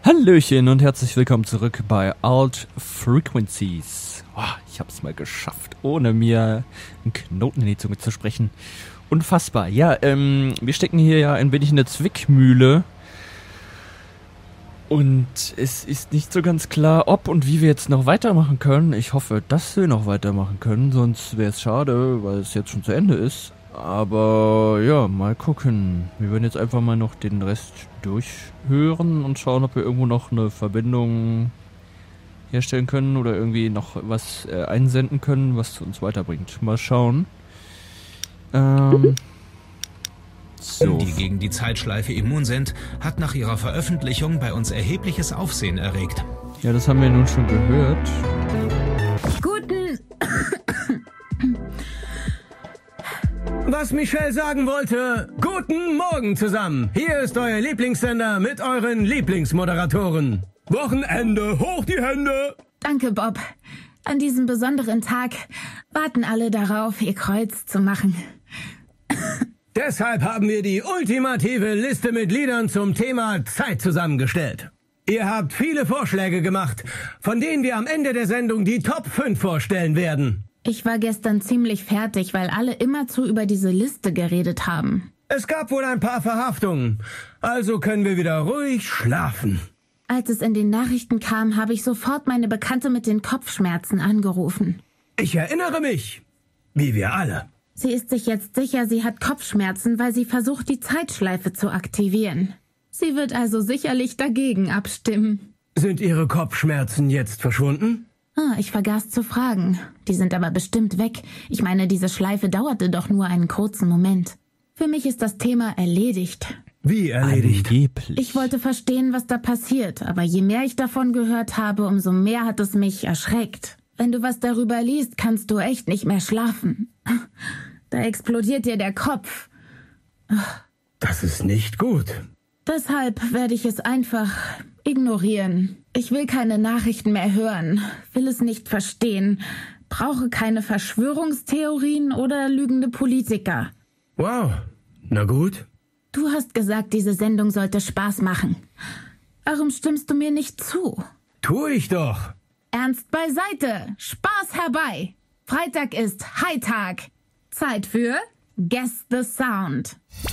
Hallöchen und herzlich willkommen zurück bei Alt Frequencies. Oh, ich hab's mal geschafft, ohne mir einen Knoten in die Zunge zu sprechen. Unfassbar. Ja, wir stecken hier ja ein wenig in der Zwickmühle. Und es ist nicht so ganz klar, ob und wie wir jetzt noch weitermachen können. Ich hoffe, dass wir noch weitermachen können, sonst wäre es schade, weil es jetzt schon zu Ende ist. Aber ja, mal gucken. Wir werden jetzt einfach mal noch den Rest durchhören und schauen, ob wir irgendwo noch eine Verbindung herstellen können oder irgendwie noch was einsenden können, was uns weiterbringt. Mal schauen. So. Die gegen die Zeitschleife immun sind, hat nach ihrer Veröffentlichung bei uns erhebliches Aufsehen erregt. Ja, das haben wir nun schon gehört. Was Michelle sagen wollte, guten Morgen zusammen. Hier ist euer Lieblingssender mit euren Lieblingsmoderatoren. Wochenende, hoch die Hände! Danke, Bob. An diesem besonderen Tag warten alle darauf, ihr Kreuz zu machen. Deshalb haben wir die ultimative Liste mit Liedern zum Thema Zeit zusammengestellt. Ihr habt viele Vorschläge gemacht, von denen wir am Ende der Sendung die Top 5 vorstellen werden. Ich war gestern ziemlich fertig, weil alle immerzu über diese Liste geredet haben. Es gab wohl ein paar Verhaftungen, also können wir wieder ruhig schlafen. Als es in den Nachrichten kam, habe ich sofort meine Bekannte mit den Kopfschmerzen angerufen. Ich erinnere mich, wie wir alle. Sie ist sich jetzt sicher, sie hat Kopfschmerzen, weil sie versucht, die Zeitschleife zu aktivieren. Sie wird also sicherlich dagegen abstimmen. Sind Ihre Kopfschmerzen jetzt verschwunden? Ich vergaß zu fragen. Die sind aber bestimmt weg. Ich meine, diese Schleife dauerte doch nur einen kurzen Moment. Für mich ist das Thema erledigt. Wie erledigt? Angeblich. Ich wollte verstehen, was da passiert, aber je mehr ich davon gehört habe, umso mehr hat es mich erschreckt. Wenn du was darüber liest, kannst du echt nicht mehr schlafen. Da explodiert dir der Kopf. Das ist nicht gut. Deshalb werde ich es einfach ignorieren. Ich will keine Nachrichten mehr hören, will es nicht verstehen, brauche keine Verschwörungstheorien oder lügende Politiker. Wow, na gut. Du hast gesagt, diese Sendung sollte Spaß machen. Warum stimmst du mir nicht zu? Tu ich doch. Ernst beiseite, Spaß herbei. Freitag ist Hightag. Zeit für Guess the Sound.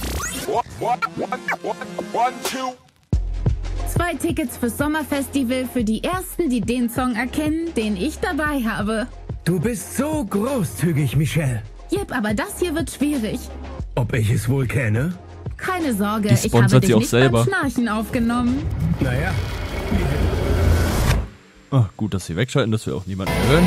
2 Tickets fürs Sommerfestival für die Ersten, die den Song erkennen, den ich dabei habe. Du bist so großzügig, Michelle. Jep, aber das hier wird schwierig. Ob ich es wohl kenne? Keine Sorge, Die ich habe sponsert dich sie auch nicht selber. beim Schnarchen aufgenommen. Naja. Oh, gut, dass sie wegschalten, dass wir auch niemanden mehr hören.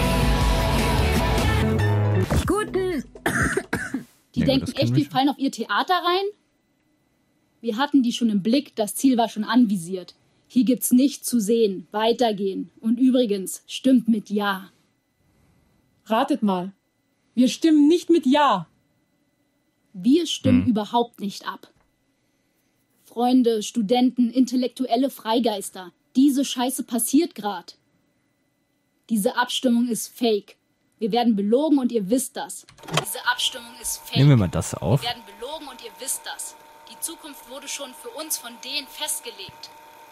Die Ja, denken das kennen echt, wir wir schon. fallen auf ihr Theater rein? Wir hatten die schon im Blick, das Ziel war schon anvisiert. Hier gibt's nichts zu sehen, weitergehen. Und übrigens, stimmt mit Ja. Ratet mal. Wir stimmen nicht mit Ja. Wir stimmen überhaupt nicht ab. Freunde, Studenten, intellektuelle Freigeister. Diese Scheiße passiert grad. Diese Abstimmung ist fake. Wir werden belogen und ihr wisst das. Diese Abstimmung ist fake. Nehmen wir mal das auf. Wir werden belogen und ihr wisst das. Die Zukunft wurde schon für uns von denen festgelegt.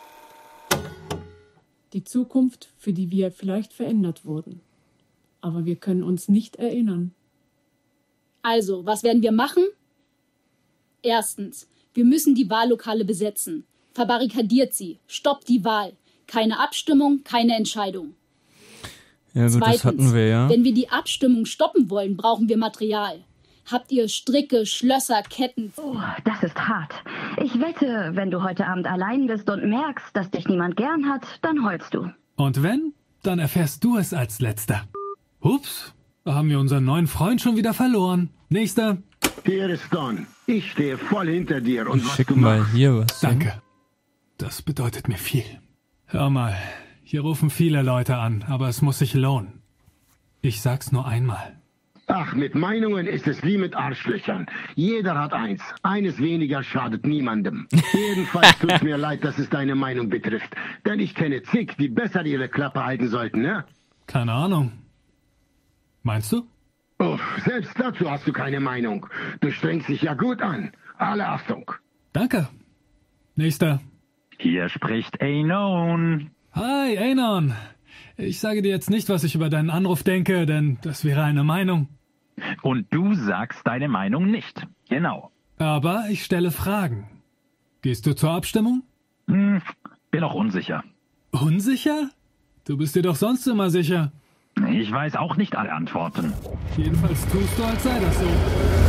Die Zukunft, für die wir vielleicht verändert wurden. Aber wir können uns nicht erinnern. Also, was werden wir machen? Erstens, wir müssen die Wahllokale besetzen. Verbarrikadiert sie. Stoppt die Wahl. Keine Abstimmung, keine Entscheidung. Ja gut, das hatten wir ja. Wenn wir die Abstimmung stoppen wollen, brauchen wir Material. Habt ihr Stricke, Schlösser, Ketten? Oh, das ist hart. Ich wette, wenn du heute Abend allein bist und merkst, dass dich niemand gern hat, dann heulst du. Und wenn, dann erfährst du es als Letzter. Ups, da haben wir unseren neuen Freund schon wieder verloren. Nächster. Hier ist Don. Ich stehe voll hinter dir und Ich was schick du mal machst. hier was. hin. Danke. Das bedeutet mir viel. Hör mal, hier rufen viele Leute an, aber es muss sich lohnen. Ich sag's nur einmal. Ach, mit Meinungen ist es wie mit Arschlöchern. Jeder hat eins. Eines weniger schadet niemandem. Jedenfalls tut's mir leid, dass es deine Meinung betrifft. Denn ich kenne zig, die besser ihre Klappe halten sollten, ne? Keine Ahnung. Meinst du? Oh, selbst dazu hast du keine Meinung. Du strengst dich ja gut an. Alle Achtung. Danke. Nächster. Hier spricht Anon. Hi, Anon. Ich sage dir jetzt nicht, was ich über deinen Anruf denke, denn das wäre eine Meinung. Und du sagst deine Meinung nicht. Genau. Aber ich stelle Fragen. Gehst du zur Abstimmung? Bin noch unsicher. Unsicher? Du bist dir doch sonst immer sicher. Ich weiß auch nicht alle Antworten. Jedenfalls tust du, als sei das so.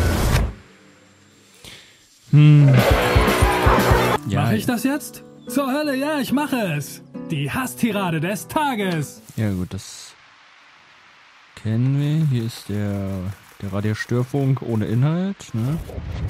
Ja, Mache ich das jetzt? Zur Hölle, ja, ich mache es. Die Hasstirade des Tages. Ja gut, das kennen wir. Hier ist der Radiostörfunk ohne Inhalt, ne?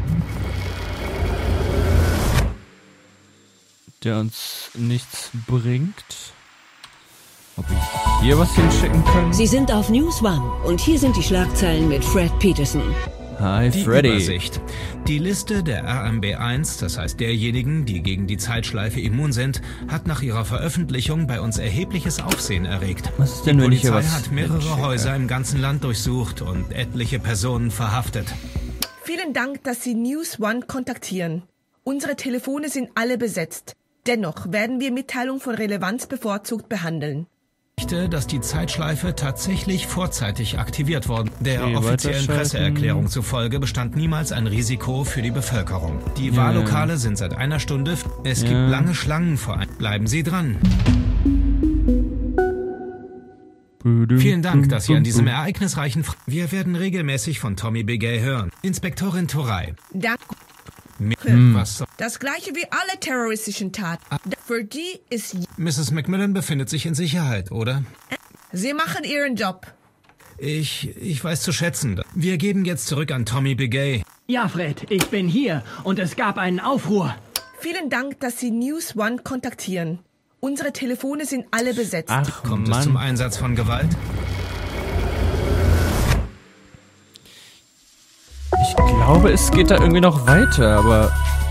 Der uns nichts bringt. Ob ich hier was hinschicken kann? Sie sind auf News One und hier sind die Schlagzeilen mit Fred Peterson. Hi, Die Freddy. Übersicht. Die Liste der RMB1, das heißt derjenigen, die gegen die Zeitschleife immun sind, hat nach ihrer Veröffentlichung bei uns erhebliches Aufsehen erregt. Was ist denn, wenn ich hier Die Polizei was hat mehrere hinschicke? Häuser im ganzen Land durchsucht und etliche Personen verhaftet. Vielen Dank, dass Sie News One kontaktieren. Unsere Telefone sind alle besetzt. Dennoch werden wir Mitteilungen von Relevanz bevorzugt behandeln. Dass die Zeitschleife tatsächlich vorzeitig aktiviert worden. Der Okay, offiziellen weiterschalten. Presseerklärung zufolge bestand niemals ein Risiko für die Bevölkerung. Die Ja. Wahllokale sind seit einer Stunde. Es gibt lange Schlangen vor. Bleiben Sie dran. Vielen Dank, dass Sie an diesem ereignisreichen... Wir werden regelmäßig von Tommy Begay hören. Inspektorin Turei. Danke. Was? Das gleiche wie alle terroristischen Taten. Für die ist... Mrs. Macmillan befindet sich in Sicherheit, oder? Sie machen Ihren Job. Ich weiß zu schätzen. Wir geben jetzt zurück an Tommy Begay. Ja, Fred, ich bin hier und es gab einen Aufruhr. Vielen Dank, dass Sie News One kontaktieren. Unsere Telefone sind alle besetzt. Ach, Kommt es Mann. zum Einsatz von Gewalt? Ich glaube, es geht da irgendwie noch weiter, aber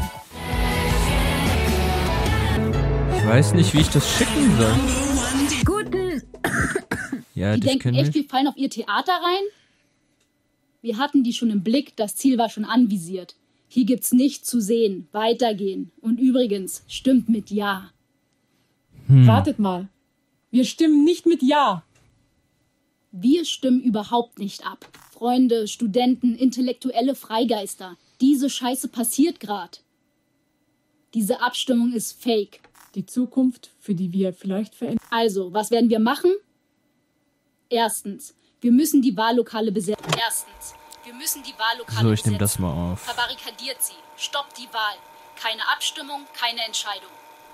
ich weiß nicht, wie ich das schicken soll. Guten. Ja, Die das denken können echt, wir. wir fallen auf ihr Theater rein? Wir hatten die schon im Blick, das Ziel war schon anvisiert. Hier gibt's nichts zu sehen, weitergehen. Und übrigens, stimmt mit Ja. Wartet mal. Wir stimmen nicht mit Ja. Wir stimmen überhaupt nicht ab. Freunde, Studenten, intellektuelle Freigeister. Diese Scheiße passiert gerade. Diese Abstimmung ist fake. Die Zukunft, für die wir vielleicht verändern. Also, was werden wir machen? Erstens, wir müssen die Wahllokale besetzen. So, ich nehme das mal auf. Verbarrikadiert sie. Stoppt die Wahl. Keine Abstimmung, keine Entscheidung.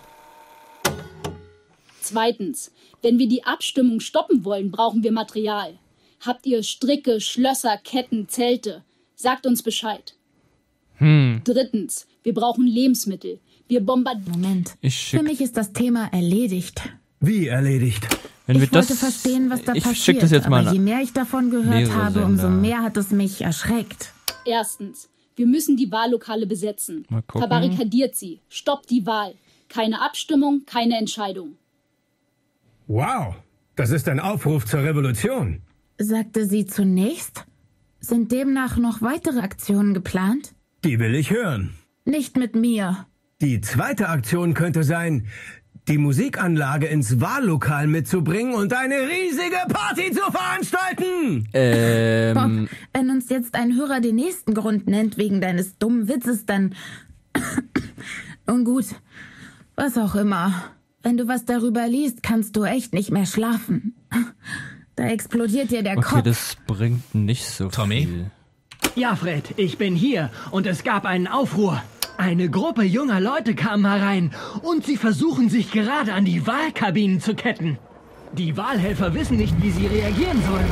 Zweitens, wenn wir die Abstimmung stoppen wollen, brauchen wir Material. Habt ihr Stricke, Schlösser, Ketten, Zelte? Sagt uns Bescheid. Drittens, wir brauchen Lebensmittel. Wir bombardieren. Moment. Ich schick- Für mich ist das Thema erledigt. Wie erledigt? Wenn wir Ich wollte das, verstehen, was da ich passiert. schick das jetzt mal aber je an mehr ich davon gehört mehrere habe, umso Sender. mehr hat es mich erschreckt. Erstens, wir müssen die Wahllokale besetzen. Mal gucken. Verbarrikadiert sie. Stoppt die Wahl. Keine Abstimmung, keine Entscheidung. Wow, das ist ein Aufruf zur Revolution. Sagte sie zunächst? Sind demnach noch weitere Aktionen geplant? Die will ich hören. Nicht mit mir. Die zweite Aktion könnte sein, die Musikanlage ins Wahllokal mitzubringen und eine riesige Party zu veranstalten. Bob, wenn uns jetzt ein Hörer den nächsten Grund nennt wegen deines dummen Witzes, dann... Nun gut, was auch immer. Wenn du was darüber liest, kannst du echt nicht mehr schlafen. Da explodiert dir der Okay, Kopf. das bringt nicht so Tommy? viel. Ja, Fred, ich bin hier und es gab einen Aufruhr. Eine Gruppe junger Leute kam herein und sie versuchen sich gerade an die Wahlkabinen zu ketten. Die Wahlhelfer wissen nicht, wie sie reagieren sollen.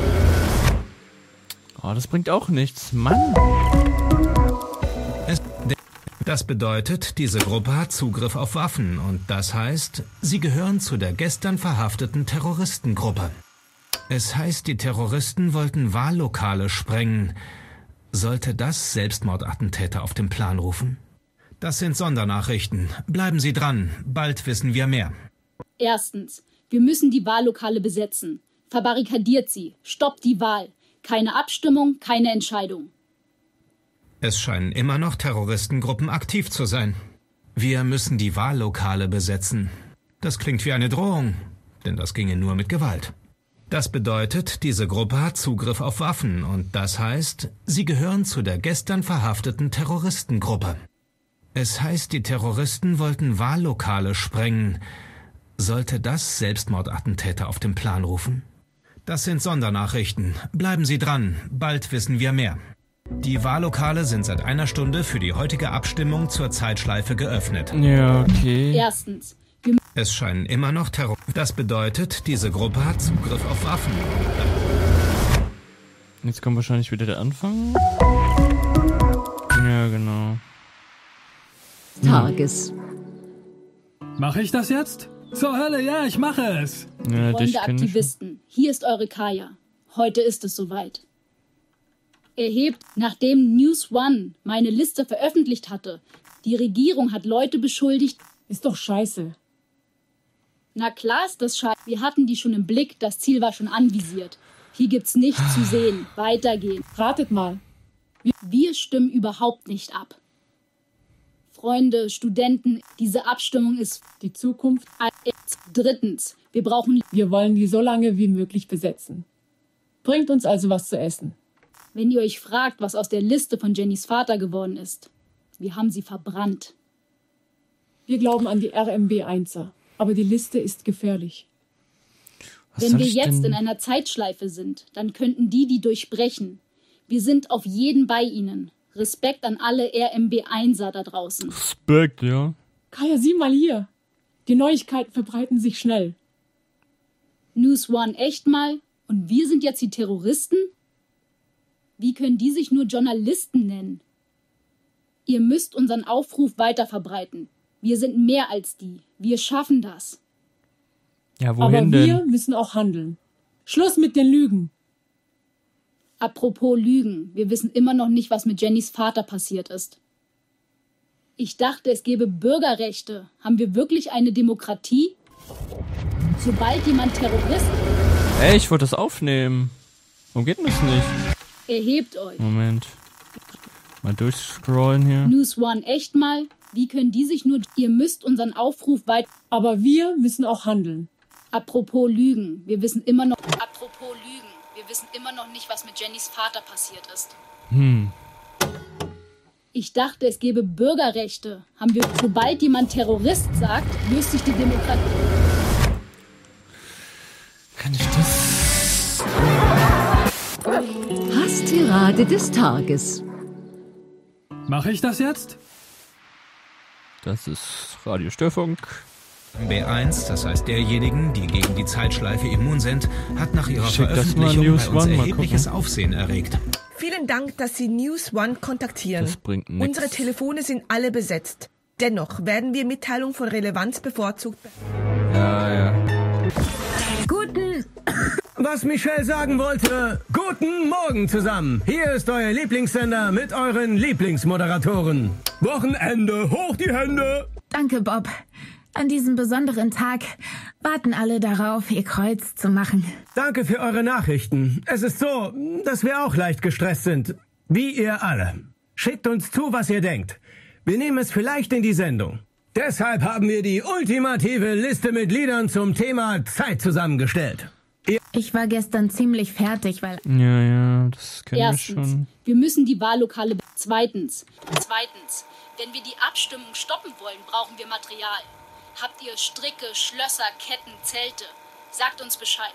Oh, das bringt auch nichts. Mann. Das bedeutet, diese Gruppe hat Zugriff auf Waffen und das heißt, sie gehören zu der gestern verhafteten Terroristengruppe. Es heißt, die Terroristen wollten Wahllokale sprengen. Sollte das Selbstmordattentäter auf den Plan rufen? Das sind Sondernachrichten. Bleiben Sie dran. Bald wissen wir mehr. Erstens, wir müssen die Wahllokale besetzen. Verbarrikadiert sie. Stoppt die Wahl. Keine Abstimmung, keine Entscheidung. Es scheinen immer noch Terroristengruppen aktiv zu sein. Wir müssen die Wahllokale besetzen. Das klingt wie eine Drohung, denn das ginge nur mit Gewalt. Das bedeutet, diese Gruppe hat Zugriff auf Waffen und das heißt, sie gehören zu der gestern verhafteten Terroristengruppe. Es heißt, die Terroristen wollten Wahllokale sprengen. Sollte das Selbstmordattentäter auf den Plan rufen? Das sind Sondernachrichten. Bleiben Sie dran, bald wissen wir mehr. Die Wahllokale sind seit einer Stunde für die heutige Abstimmung zur Zeitschleife geöffnet. Ja, okay. Erstens. Es scheinen immer noch Terror. Das bedeutet, diese Gruppe hat Zugriff auf Waffen. Jetzt kommt wahrscheinlich wieder der Anfang. Ja, genau. Tages. Mache ich das jetzt? Zur Hölle, ja, ich mache es. Ja, Freunde Aktivisten, hier ist eure Kaya. Heute ist es soweit. Erhebt, nachdem News One meine Liste veröffentlicht hatte, die Regierung hat Leute beschuldigt. Ist doch scheiße. Na klar ist das scheiße. Wir hatten die schon im Blick, das Ziel war schon anvisiert. Hier gibt's nichts zu sehen. Weitergehen. Ratet mal. Wir stimmen überhaupt nicht ab. Freunde, Studenten, diese Abstimmung ist die Zukunft. Drittens, wir wollen die so lange wie möglich besetzen. Bringt uns also was zu essen. Wenn ihr euch fragt, was aus der Liste von Jennys Vater geworden ist, wir haben sie verbrannt. Wir glauben an die RMB-1er, aber die Liste ist gefährlich. Wenn wir jetzt in einer Zeitschleife sind, dann könnten die durchbrechen. Wir sind auf jeden bei ihnen. Respekt an alle RMB-1er da draußen. Respekt, ja. Kaya, sieh mal hier. Die Neuigkeiten verbreiten sich schnell. News One echt mal? Und wir sind jetzt die Terroristen? Wie können die sich nur Journalisten nennen? Ihr müsst unseren Aufruf weiterverbreiten. Wir sind mehr als die. Wir schaffen das. Ja, wohin denn? Aber wir müssen auch handeln. Schluss mit den Lügen. Apropos Lügen. Wir wissen immer noch nicht, was mit Jennys Vater passiert ist. Ich dachte, es gäbe Bürgerrechte. Haben wir wirklich eine Demokratie? Sobald jemand Terrorist... Ey, ich wollte das aufnehmen. Warum geht denn das nicht? Erhebt euch. Moment. Mal durchscrollen hier. News One echt mal? Wie können die sich nur... Ihr müsst unseren Aufruf weit... Aber wir müssen auch handeln. Apropos Lügen. Wir wissen immer noch... Apropos Lügen. Wir wissen immer noch nicht, was mit Jennys Vater passiert ist. Ich dachte, es gäbe Bürgerrechte. Haben wir... Sobald jemand Terrorist sagt, löst sich die Demokratie... Kann ich das... Hasstirade des Tages. Mache ich das jetzt? Das ist Radio Störfunk. B1, das heißt derjenigen, die gegen die Zeitschleife immun sind, hat nach ihrer Veröffentlichung News bei uns One, erhebliches Aufsehen erregt. Vielen Dank, dass Sie News One kontaktieren. Das bringt nichts. Unsere Telefone sind alle besetzt. Dennoch werden wir Mitteilungen von Relevanz bevorzugt. Ja. Guten... Was Michelle sagen wollte, guten Morgen zusammen. Hier ist euer Lieblingssender mit euren Lieblingsmoderatoren. Wochenende, hoch die Hände. Danke, Bob. An diesem besonderen Tag warten alle darauf, ihr Kreuz zu machen. Danke für eure Nachrichten. Es ist so, dass wir auch leicht gestresst sind. Wie ihr alle. Schickt uns zu, was ihr denkt. Wir nehmen es vielleicht in die Sendung. Deshalb haben wir die ultimative Liste mit Liedern zum Thema Zeit zusammengestellt. Ich war gestern ziemlich fertig, weil... Ja, das kennen wir schon. Erstens, wir müssen die Wahllokale... Zweitens, wenn wir die Abstimmung stoppen wollen, brauchen wir Material. Habt ihr Stricke, Schlösser, Ketten, Zelte? Sagt uns Bescheid.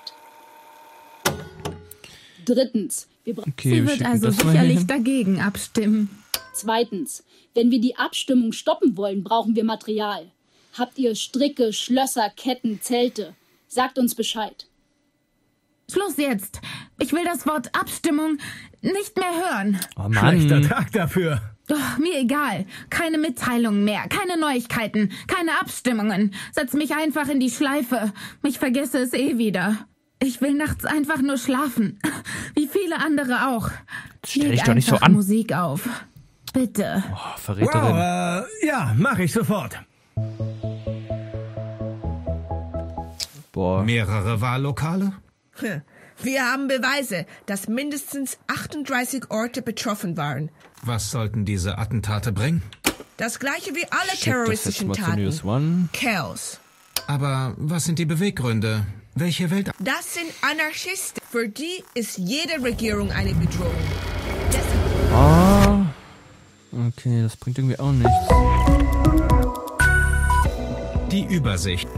Drittens, Sie wird also sicherlich dagegen abstimmen. Zweitens, wenn wir die Abstimmung stoppen wollen, brauchen wir Material. Habt ihr Stricke, Schlösser, Ketten, Zelte? Sagt uns Bescheid. Schluss jetzt. Ich will das Wort Abstimmung nicht mehr hören. Oh Mann. Schlechter Tag dafür. Doch, mir egal. Keine Mitteilungen mehr, keine Neuigkeiten, keine Abstimmungen. Setz mich einfach in die Schleife. Ich vergesse es eh wieder. Ich will nachts einfach nur schlafen. Wie viele andere auch. Stell dich doch nicht so an. Musik auf. Bitte. Oh, Verräterin. Wow, ja, mach ich sofort. Boah. Mehrere Wahllokale? Wir haben Beweise, dass mindestens 38 Orte betroffen waren. Was sollten diese Attentate bringen? Das gleiche wie alle Schick terroristischen das jetzt mal zu News One. Taten. Chaos. Aber was sind die Beweggründe? Welche Welt... Das sind Anarchisten. Für die ist jede Regierung eine Bedrohung. Ah. Okay, das bringt irgendwie auch nichts. Die Übersicht.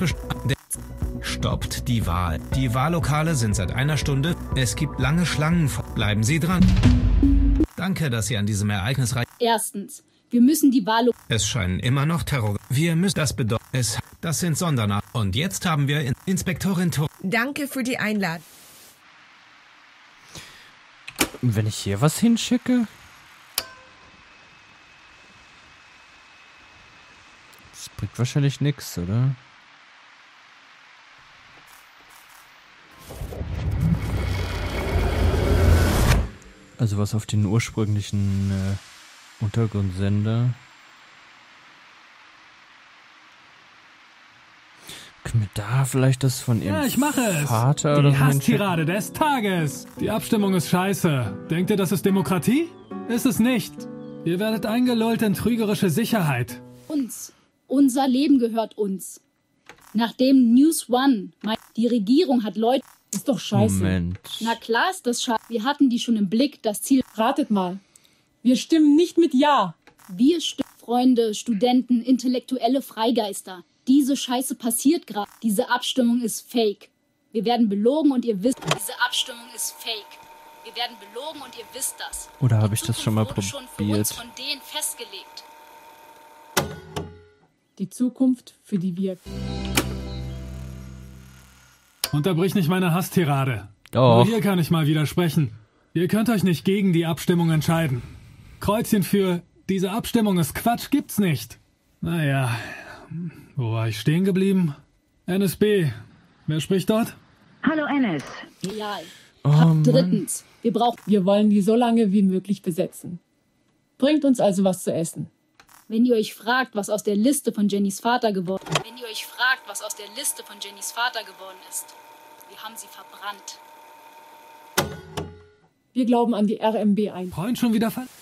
Stoppt die Wahl. Die Wahllokale sind seit einer Stunde. Es gibt lange Schlangen. Bleiben Sie dran. Danke, dass Sie an diesem Ereignis rein... Erstens, wir müssen die Wahl... Es scheinen immer noch Terror... Wir müssen das bedeuten... Das sind Sondernach... Und jetzt haben wir Inspektorin Tor... Danke für die Einladung. Wenn ich hier was hinschicke? Das bringt wahrscheinlich nichts, oder? Also was auf den ursprünglichen Untergrundsender. Können wir da vielleicht das von ihrem ich mache es. Vater oder die so Hasstirade des Tages. Die Abstimmung ist scheiße. Denkt ihr, das ist Demokratie? Ist es nicht. Ihr werdet eingelullt in trügerische Sicherheit. Uns. Unser Leben gehört uns. Nachdem News One, die Regierung hat Leute... Ist doch scheiße. Moment. Na klar ist das scheiße. Wir hatten die schon im Blick, das Ziel... Ratet mal. Wir stimmen nicht mit Ja. Wir stimmen, Freunde, Studenten, intellektuelle Freigeister. Diese Scheiße passiert gerade. Diese Abstimmung ist fake. Wir werden belogen und ihr wisst... Diese Abstimmung ist fake. Wir werden belogen und ihr wisst das. Oder habe ich das schon mal wurde schon für uns von denen festgelegt. Die Zukunft, für die wir... Unterbrich nicht meine Hasstirade. Doch. Nur hier kann ich mal widersprechen. Ihr könnt euch nicht gegen die Abstimmung entscheiden. Kreuzchen für diese Abstimmung ist Quatsch gibt's nicht. Naja, wo war ich stehen geblieben? NSB. Wer spricht dort? Hallo NS. Ja. Oh, Drittens, wir wollen die so lange wie möglich besetzen. Bringt uns also was zu essen. Wenn ihr euch fragt, was aus der Liste von Jennys Vater geworden ist. Wir haben sie verbrannt. Wir glauben an die RMB ein. Freund schon wieder fall.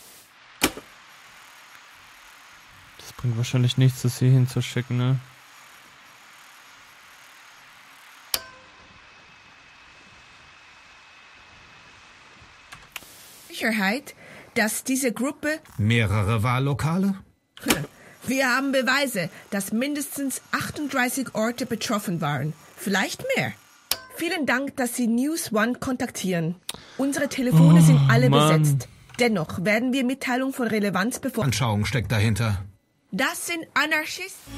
Das bringt wahrscheinlich nichts, das hier hinzuschicken, ne? Sicherheit, dass diese Gruppe... Mehrere Wahllokale? Wir haben Beweise, dass mindestens 38 Orte betroffen waren. Vielleicht mehr. Vielen Dank, dass Sie News One kontaktieren. Unsere Telefone sind alle besetzt. Dennoch werden wir Mitteilung von Relevanz Anschauung steckt dahinter. Das sind Anarchisten.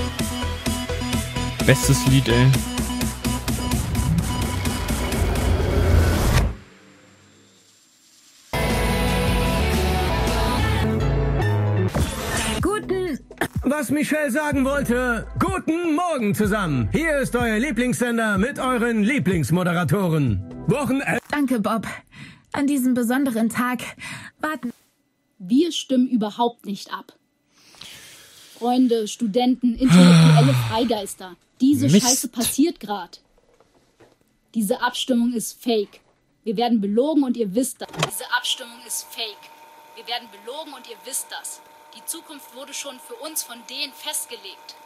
Bestes Lied, ey. Was Michelle sagen wollte, guten Morgen zusammen. Hier ist euer Lieblingssender mit euren Lieblingsmoderatoren. Danke, Bob. An diesem besonderen Tag warten... Wir stimmen überhaupt nicht ab. Freunde, Studenten, intellektuelle Freigeister. Diese Scheiße passiert gerade. Diese Abstimmung ist fake. Wir werden belogen und ihr wisst das. Diese Abstimmung ist fake. Wir werden belogen und ihr wisst das. Die Zukunft wurde schon für uns von denen festgelegt.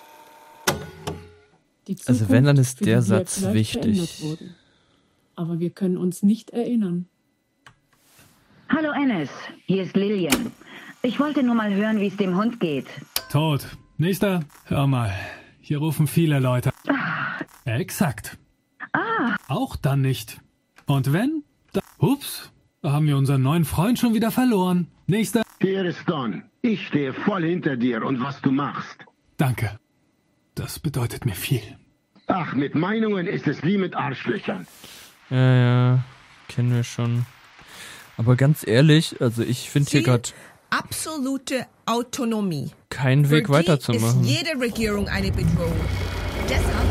Also wenn, dann ist der Satz wichtig. Aber wir können uns nicht erinnern. Hallo NS, hier ist Lillian. Ich wollte nur mal hören, wie es dem Hund geht. Tot. Nächster. Hör mal. Hier rufen viele Leute. Exakt. Auch dann nicht. Und wenn? Ups. Da haben wir unseren neuen Freund schon wieder verloren. Nächster. Hier ist Don. Ich stehe voll hinter dir und was du machst. Danke. Das bedeutet mir viel. Ach, mit Meinungen ist es wie mit Arschlöchern. Ja, kennen wir schon. Aber ganz ehrlich, also ich finde hier gerade absolute Autonomie. Keinen Weg weiterzumachen. Ist jede Regierung eine Bedrohung. Deshalb.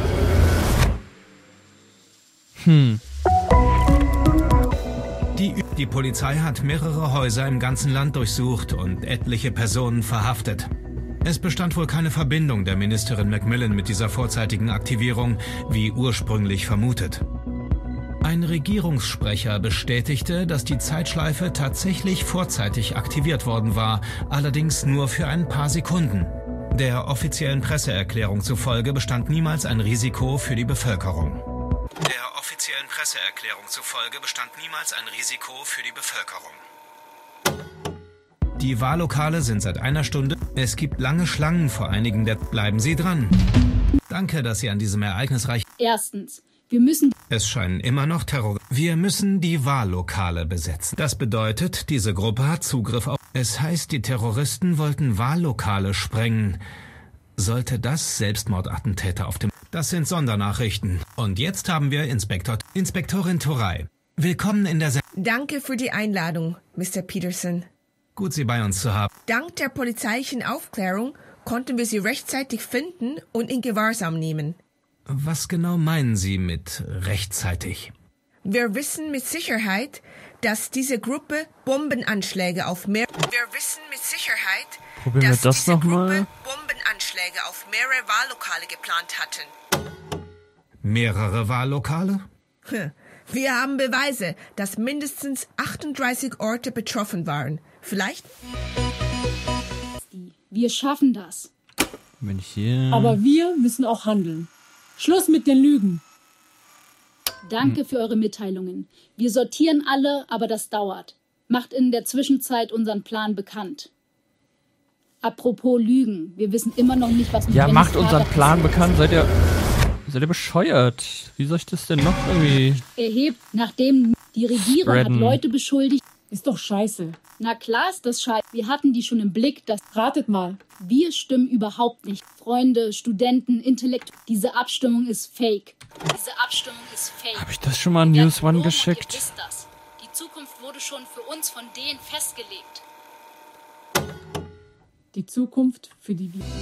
Die Polizei hat mehrere Häuser im ganzen Land durchsucht und etliche Personen verhaftet. Es bestand wohl keine Verbindung der Ministerin Macmillan mit dieser vorzeitigen Aktivierung, wie ursprünglich vermutet. Ein Regierungssprecher bestätigte, dass die Zeitschleife tatsächlich vorzeitig aktiviert worden war, allerdings nur für ein paar Sekunden. Der offiziellen Presseerklärung zufolge bestand niemals ein Risiko für die Bevölkerung. Der offiziellen Presseerklärung zufolge bestand niemals ein Risiko für die Bevölkerung. Die Wahllokale sind seit einer Stunde. Es gibt lange Schlangen vor einigen der... Bleiben Sie dran. Danke, dass Sie an diesem ereignisreichen... Erstens, wir müssen... Es scheinen immer noch Terror... Wir müssen die Wahllokale besetzen. Das bedeutet, diese Gruppe hat Zugriff auf... Es heißt, die Terroristen wollten Wahllokale sprengen. Sollte das Selbstmordattentäter auf dem... Das sind Sondernachrichten. Und jetzt haben wir Inspektorin Turay. Willkommen in der... Danke für die Einladung, Mr. Peterson. Gut, Sie bei uns zu haben. Dank der polizeilichen Aufklärung konnten wir Sie rechtzeitig finden und in Gewahrsam nehmen. Was genau meinen Sie mit rechtzeitig? Wir wissen mit Sicherheit, dass diese Gruppe Bombenanschläge auf mehrere Wahllokale geplant hatten. Mehrere Wahllokale? Wir haben Beweise, dass mindestens 38 Orte betroffen waren. Vielleicht? Wir schaffen das. Wenn ich hier... Aber wir müssen auch handeln. Schluss mit den Lügen. Danke für eure Mitteilungen. Wir sortieren alle, aber das dauert. Macht in der Zwischenzeit unseren Plan bekannt. Apropos Lügen. Wir wissen immer noch nicht, was... Ja, macht unseren Plan bekannt. Seid ihr bescheuert? Wie soll ich das denn noch irgendwie... Erhebt, nachdem die Regierung hat Leute beschuldigt... Ist doch scheiße. Na klar ist das scheiße. Wir hatten die schon im Blick, dass... Ratet mal. Wir stimmen überhaupt nicht. Freunde, Studenten, Intellektuelle. Diese Abstimmung ist fake. Habe ich das schon mal an News One geschickt? Ihr wisst das. Die Zukunft wurde schon für uns von denen festgelegt. Die Zukunft, für die wir...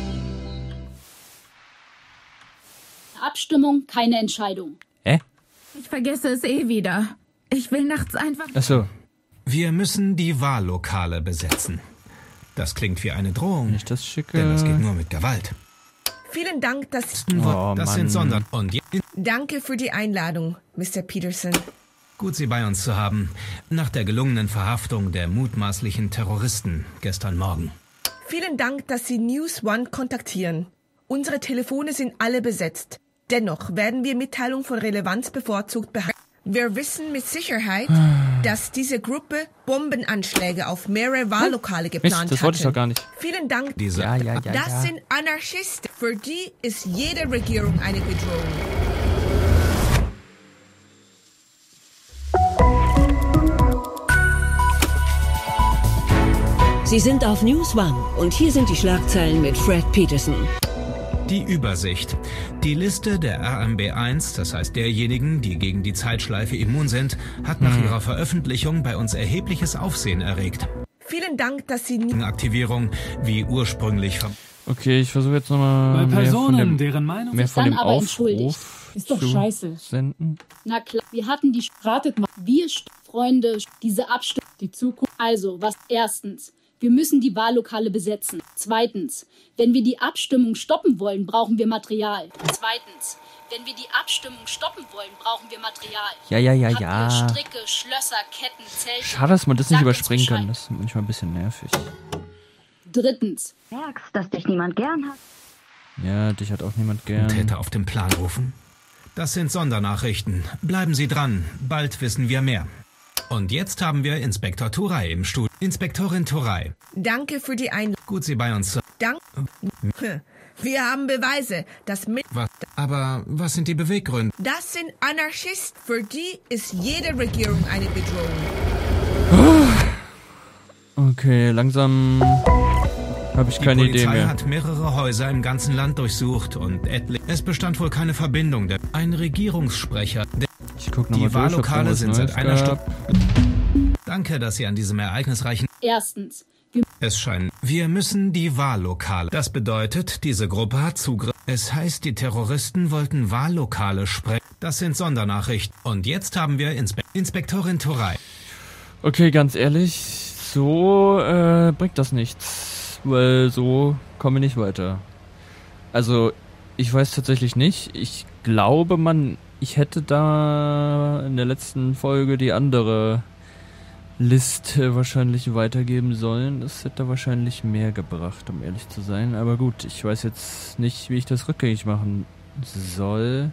Abstimmung, keine Entscheidung. Ich vergesse es wieder. Ich will nachts einfach... Ach so. Wir müssen die Wahllokale besetzen. Das klingt wie eine Drohung. Wenn ich das schicke... Denn das geht nur mit Gewalt. Vielen Dank, dass... Das sind Sondern... Und Danke für die Einladung, Mr. Peterson. Gut, Sie bei uns zu haben. Nach der gelungenen Verhaftung der mutmaßlichen Terroristen gestern Morgen. Vielen Dank, dass Sie News One kontaktieren. Unsere Telefone sind alle besetzt. Dennoch werden wir Mitteilungen von Relevanz bevorzugt behalten. Wir wissen mit Sicherheit, dass diese Gruppe Bombenanschläge auf mehrere Wahllokale geplant hat. Das wollte ich doch gar nicht. Vielen Dank. Das sind Anarchisten. Für die ist jede Regierung eine Bedrohung. Sie sind auf News One und hier sind die Schlagzeilen mit Fred Peterson. Die Übersicht. Die Liste der RMB1, das heißt derjenigen, die gegen die Zeitschleife immun sind, hat nach ihrer Veröffentlichung bei uns erhebliches Aufsehen erregt. Vielen Dank, dass Sie... Aktivierung wie ursprünglich... Okay, ich versuche jetzt nochmal bei Personen, deren Meinung mehr von dem aber Aufruf ist doch scheiße. Senden. Na klar, wir hatten die... Ratet mal. Wir, Freunde, diese Abstimmung... Die Zukunft... Also, was... Erstens... Wir müssen die Wahllokale besetzen. Zweitens, wenn wir die Abstimmung stoppen wollen, brauchen wir Material. Ja. Stricke, Schlösser, Ketten, Zelte. Schade, dass man das nicht überspringen kann. Das ist manchmal ein bisschen nervig. Drittens. Merkst, dass dich niemand gern hat. Ja, dich hat auch niemand gern. Täter auf den Plan rufen? Das sind Sondernachrichten. Bleiben Sie dran. Bald wissen wir mehr. Und jetzt haben wir Inspektor Turay im Studio. Inspektorin Turay. Danke für die Einladung. Gut, Sie bei uns zu... Wir haben Beweise, dass... Aber was sind die Beweggründe? Das sind Anarchisten. Für die ist jede Regierung eine Bedrohung. Okay, langsam habe ich keine Idee mehr. Die Polizei hat mehrere Häuser im ganzen Land durchsucht und es bestand wohl keine Verbindung. Ein Regierungssprecher... Ich guck noch mal die Wahllokale sind seit einer Stunde... Danke, dass Sie an diesem ereignisreichen... Erstens. Wir müssen die Wahllokale... Das bedeutet, diese Gruppe hat Zugriff... Es heißt, die Terroristen wollten Wahllokale sprengen. Das sind Sondernachrichten. Und jetzt haben wir Inspektorin Turay. Okay, ganz ehrlich, so bringt das nichts. Weil so kommen wir nicht weiter. Also, Ich weiß tatsächlich nicht. Ich glaube, ich hätte da in der letzten Folge die andere Liste wahrscheinlich weitergeben sollen. Das hätte wahrscheinlich mehr gebracht, um ehrlich zu sein. Aber gut, ich weiß jetzt nicht, wie ich das rückgängig machen soll.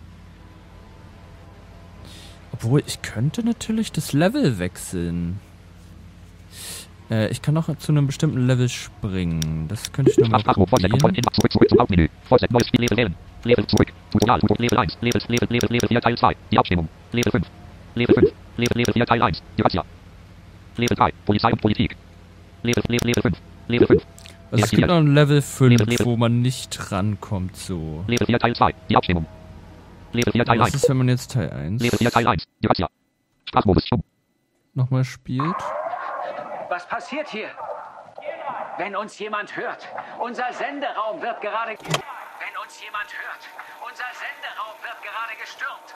Obwohl, ich könnte natürlich das Level wechseln. Ich kann auch zu einem bestimmten Level springen. Das könnte ich nochmal probieren. Zurück zum Hauptmenü. Vollset, neues Spiel, Level wählen. Level zurück. Tutorial, Level 1. Level 4, Teil 2. Die Abstimmung. Level 5. Level 5. Level 4, Teil 1. Die Razzia. Level 3. Polizei und Politik. Level 5. Level 5. Also es gibt noch ein Level 5, wo man nicht rankommt, so. Level 4, Teil 2. Die Abstimmung. Level 4, Teil 1. Was ist, wenn man jetzt Teil 1 Level 4, Teil 1. Die Razzia. Sprachmodus stumm. nochmal spielt? Was passiert hier? Wenn uns jemand hört, unser Senderaum wird gerade... Wenn uns jemand hört, unser Senderaum wird gerade gestürmt.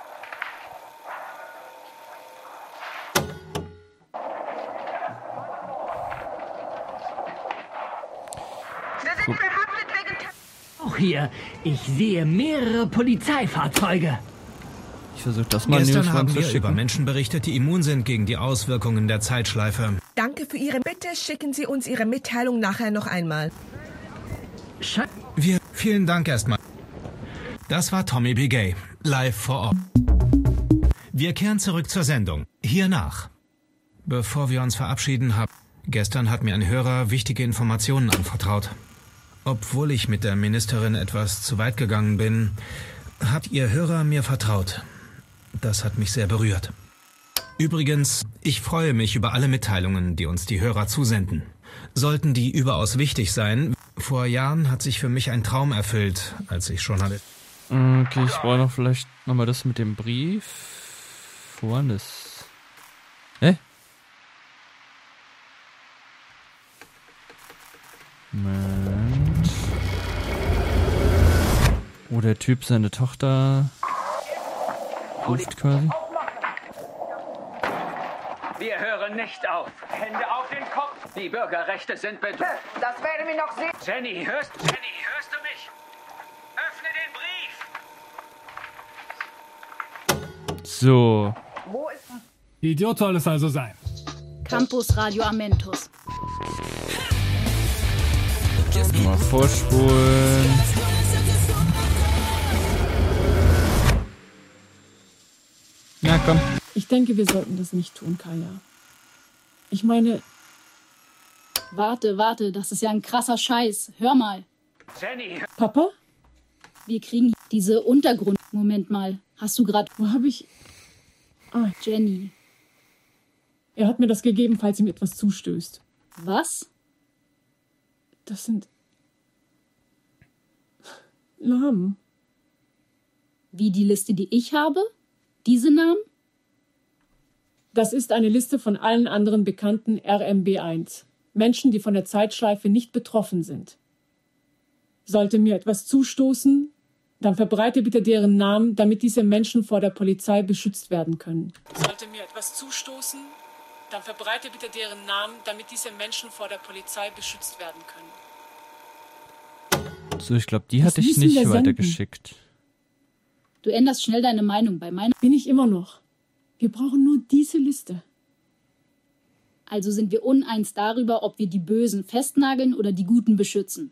Auch hier, ich sehe mehrere Polizeifahrzeuge. Ich versuche das mal Gestern haben wir über Menschen berichtet, die immun sind gegen die Auswirkungen der Zeitschleife. Danke für Ihre Bitte. Schicken Sie uns Ihre Mitteilung nachher noch einmal. Vielen Dank erstmal. Das war Tommy B. Gay, live vor Ort. Wir kehren zurück zur Sendung. Hiernach. Bevor wir uns verabschieden, gestern hat mir ein Hörer wichtige Informationen anvertraut. Obwohl ich mit der Ministerin etwas zu weit gegangen bin, hat Ihr Hörer mir vertraut. Das hat mich sehr berührt. Übrigens, ich freue mich über alle Mitteilungen, die uns die Hörer zusenden. Sollten die überaus wichtig sein, vor Jahren hat sich für mich ein Traum erfüllt, als ich schon hatte. Okay, ich brauche noch vielleicht nochmal das mit dem Brief. Woran ist... Hä? Moment. Wo der Typ seine Tochter ruft quasi. Wir hören nicht auf. Hände auf den Kopf. Die Bürgerrechte sind bedroht. Das werden wir noch sehen. Jenny, hörst du mich? Öffne den Brief. So. Wo ist... Idiot soll es also sein. Campus Radio Amentus. Mal vorspulen. Ja, komm. Ich denke, wir sollten das nicht tun, Kaya. Ich meine... Warte, das ist ja ein krasser Scheiß. Hör mal. Jenny. Papa? Wir kriegen diese Untergrund... Moment mal. Hast du gerade... Wo habe ich... Ah, Jenny. Er hat mir das gegeben, falls ihm etwas zustößt. Was? Das sind... Namen. Wie die Liste, die ich habe? Diese Namen? Das ist eine Liste von allen anderen bekannten RMB1. Menschen, die von der Zeitschleife nicht betroffen sind. Sollte mir etwas zustoßen, dann verbreite bitte deren Namen, damit diese Menschen vor der Polizei beschützt werden können. Sollte mir etwas zustoßen, dann verbreite bitte deren Namen, damit diese Menschen vor der Polizei beschützt werden können. So, ich glaube, die hatte ich nicht weitergeschickt. Du änderst schnell deine Meinung bei meiner... Bin ich immer noch. Wir brauchen nur diese Liste. Also sind wir uneins darüber, ob wir die Bösen festnageln oder die Guten beschützen.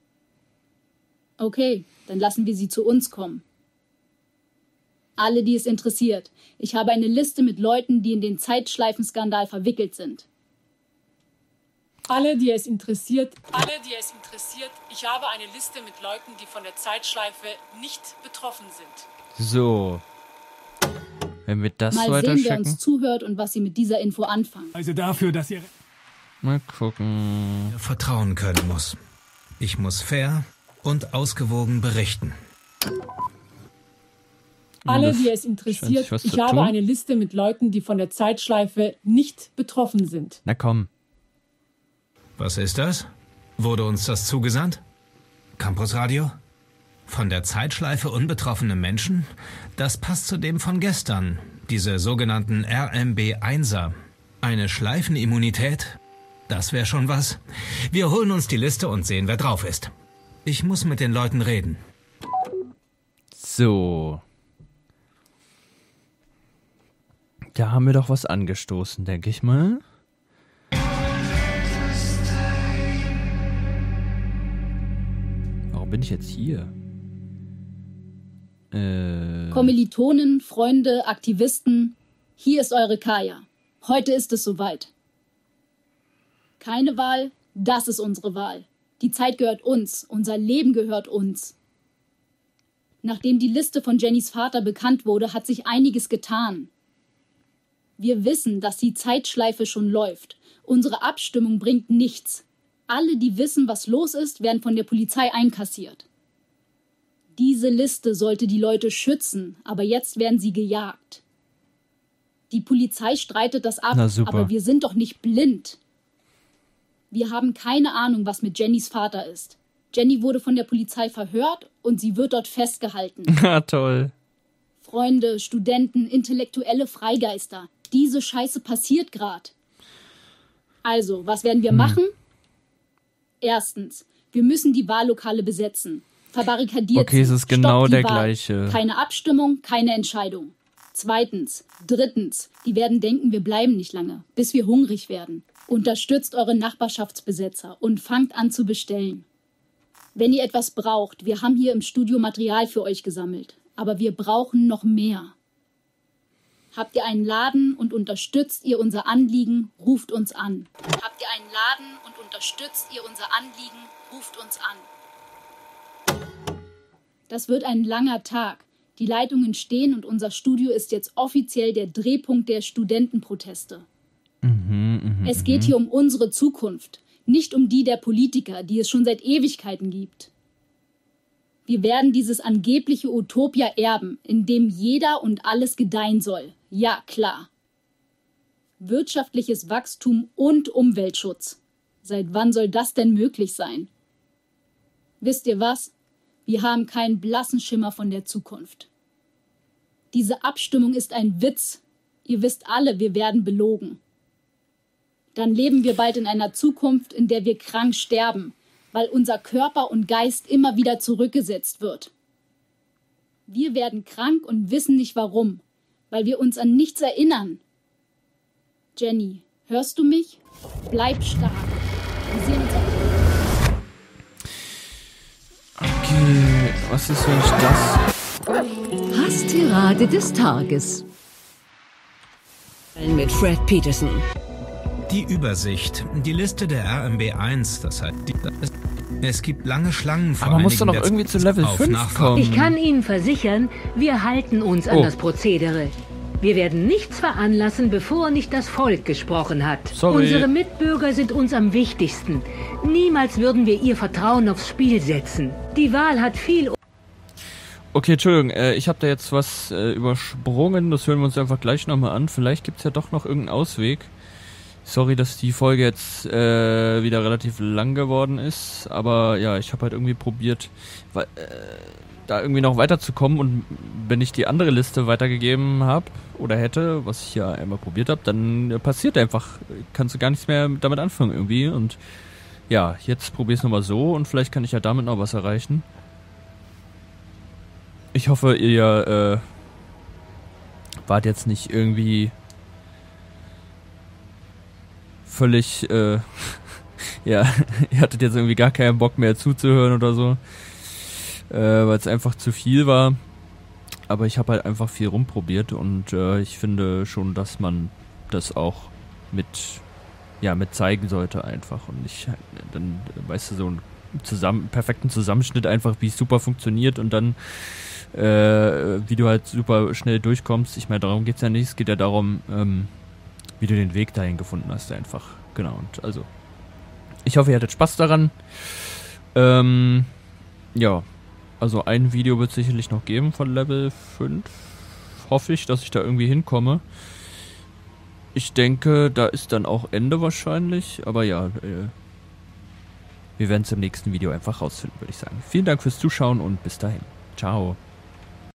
Okay, dann lassen wir sie zu uns kommen. Alle, die es interessiert. Ich habe eine Liste mit Leuten, die in den Zeitschleifenskandal verwickelt sind. Alle, die es interessiert, ich habe eine Liste mit Leuten, die von der Zeitschleife nicht betroffen sind. So. Wenn wir das mal weiterschicken. Sehen, wer uns zuhört und was sie mit dieser Info anfangen. Also dafür, dass ihr... Mal gucken. Vertrauen können muss. Ich muss fair und ausgewogen berichten. Alle, die es interessiert, ich habe eine Liste mit Leuten, die von der Zeitschleife nicht betroffen sind. Na komm. Was ist das? Wurde uns das zugesandt? Campus Radio? Von der Zeitschleife unbetroffene Menschen? Das passt zu dem von gestern. Diese sogenannten RMB1er. Eine Schleifenimmunität? Das wäre schon was. Wir holen uns die Liste und sehen, wer drauf ist. Ich muss mit den Leuten reden. So. Da haben wir doch was angestoßen, denke ich mal. Warum bin ich jetzt hier? Kommilitonen, Freunde, Aktivisten, hier ist eure Kaya. Heute ist es soweit. Keine Wahl, das ist unsere Wahl. Die Zeit gehört uns, unser Leben gehört uns. Nachdem die Liste von Jennys Vater bekannt wurde, hat sich einiges getan. Wir wissen, dass die Zeitschleife schon läuft. Unsere Abstimmung bringt nichts. Alle, die wissen, was los ist, werden von der Polizei einkassiert. Diese Liste sollte die Leute schützen, aber jetzt werden sie gejagt. Die Polizei streitet das ab, aber wir sind doch nicht blind. Wir haben keine Ahnung, was mit Jennys Vater ist. Jenny wurde von der Polizei verhört und sie wird dort festgehalten. Na toll. Freunde, Studenten, intellektuelle Freigeister. Diese Scheiße passiert gerade. Also, was werden wir machen? Erstens, wir müssen die Wahllokale besetzen. Verbarrikadiert Okay, es ist genau der Wahl. gleiche. Keine Abstimmung, keine Entscheidung. Zweitens, drittens, die werden denken, wir bleiben nicht lange, bis wir hungrig werden. Unterstützt eure Nachbarschaftsbesetzer und fangt an zu bestellen. Wenn ihr etwas braucht, wir haben hier im Studio Material für euch gesammelt. Aber wir brauchen noch mehr. Habt ihr einen Laden und unterstützt ihr unser Anliegen, ruft uns an. Habt ihr einen Laden und unterstützt ihr unser Anliegen, ruft uns an. Das wird ein langer Tag. Die Leitungen stehen und unser Studio ist jetzt offiziell der Drehpunkt der Studentenproteste. Es geht hier um unsere Zukunft, nicht um die der Politiker, die es schon seit Ewigkeiten gibt. Wir werden dieses angebliche Utopia erben, in dem jeder und alles gedeihen soll. Ja, klar. Wirtschaftliches Wachstum und Umweltschutz. Seit wann soll das denn möglich sein? Wisst ihr was? Wir haben keinen blassen Schimmer von der Zukunft. Diese Abstimmung ist ein Witz. Ihr wisst alle, wir werden belogen. Dann leben wir bald in einer Zukunft, in der wir krank sterben, weil unser Körper und Geist immer wieder zurückgesetzt wird. Wir werden krank und wissen nicht warum, weil wir uns an nichts erinnern. Jenny, hörst du mich? Bleib stark. Wir sehen uns auch. Okay, was ist, wenn ich das... Hasstirade des Tages. Mit Fred Peterson. Die Übersicht, die Liste der RMB1, das heißt, es gibt lange Schlangen vor. Aber man muss doch noch irgendwie zu Level 5 kommen. Ich kann Ihnen versichern, wir halten uns an das Prozedere. Wir werden nichts veranlassen, bevor nicht das Volk gesprochen hat. Sorry. Unsere Mitbürger sind uns am wichtigsten. Niemals würden wir ihr Vertrauen aufs Spiel setzen. Die Wahl hat viel... Okay, Entschuldigung, ich habe da jetzt was übersprungen. Das hören wir uns einfach gleich nochmal an. Vielleicht gibt es ja doch noch irgendeinen Ausweg. Sorry, dass die Folge jetzt wieder relativ lang geworden ist. Aber ja, ich habe halt irgendwie probiert, da irgendwie noch weiterzukommen. Und wenn ich die andere Liste weitergegeben habe oder hätte, was ich ja einmal probiert habe, dann passiert einfach, kannst du gar nichts mehr damit anfangen irgendwie. Und ja, jetzt probier's nochmal so und vielleicht kann ich ja damit noch was erreichen. Ich hoffe, ihr wart jetzt nicht irgendwie völlig, ja, ihr hattet jetzt irgendwie gar keinen Bock mehr zuzuhören oder so, weil es einfach zu viel war. Aber ich habe halt einfach viel rumprobiert und ich finde schon, dass man das auch mit zeigen sollte einfach und nicht dann, weißt du, so einen perfekten Zusammenschnitt einfach, wie es super funktioniert und dann wie du halt super schnell durchkommst. Ich meine, darum geht's ja nicht. Es geht ja darum, wie du den Weg dahin gefunden hast einfach. Genau. Und also, ich hoffe, ihr hattet Spaß daran. Ja, also ein Video wird es sicherlich noch geben von Level 5. Hoffe ich, dass ich da irgendwie hinkomme. Ich denke, da ist dann auch Ende wahrscheinlich. Aber ja, wir werden es im nächsten Video einfach rausfinden, würde ich sagen. Vielen Dank fürs Zuschauen und bis dahin. Ciao.